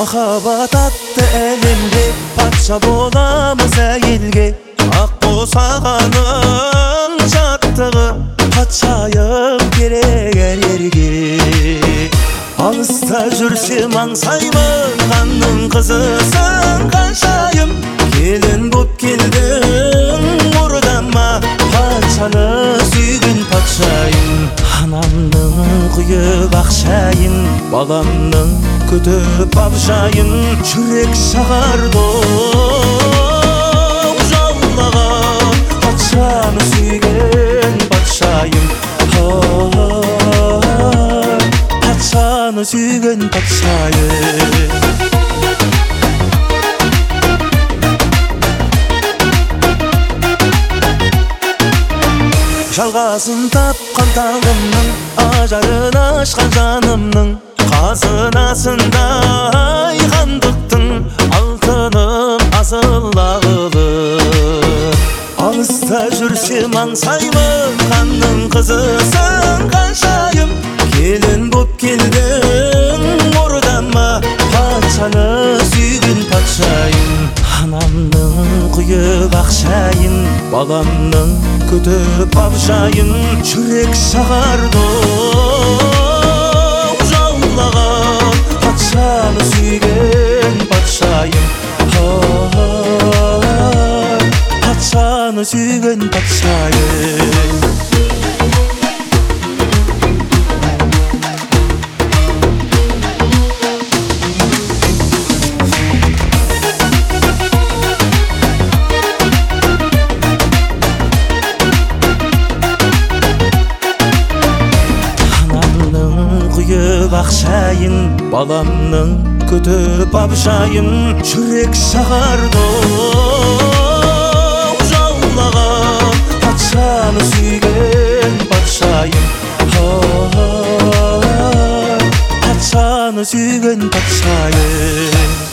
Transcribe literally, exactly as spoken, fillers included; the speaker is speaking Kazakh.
Махаббат атты әлемге патша боламыз әйелге. Ақ босағаның жаттығы патшайым керек әр ерге. Алыста жүрсем аңсаймын ханның қызысың қаншайым. Келін боп келдің мұрдама патшаны сүйген патшайым. Анамның құйып ақшайын, баламның көтеріп абжайын. Жүрек шағарды жаулаған патшаны сүйген патшайым. Патшаны сүйген патшайым. Жалғасын тапқан таңымның, ажарын ашқан жанымның, қазынасындай хандықтың алтыным асыл ағылы. Алыста жүрсем аңсаймын ханның қызысың қаншайым. Келін боп келдің мұрдама патшаны сүйген патшайым. Анамның құйып ақшайын, баламның көтеріп абжайын. Жүрек шағарды жаулаған патшаны сүйген патшайым. Патшаны сүйген патшайым. Ақшайын, баламның көтеріп абжайын. Жүрек шағарды жаулаған патшаны сүйген патшайым. Патшаны сүйген патшайым.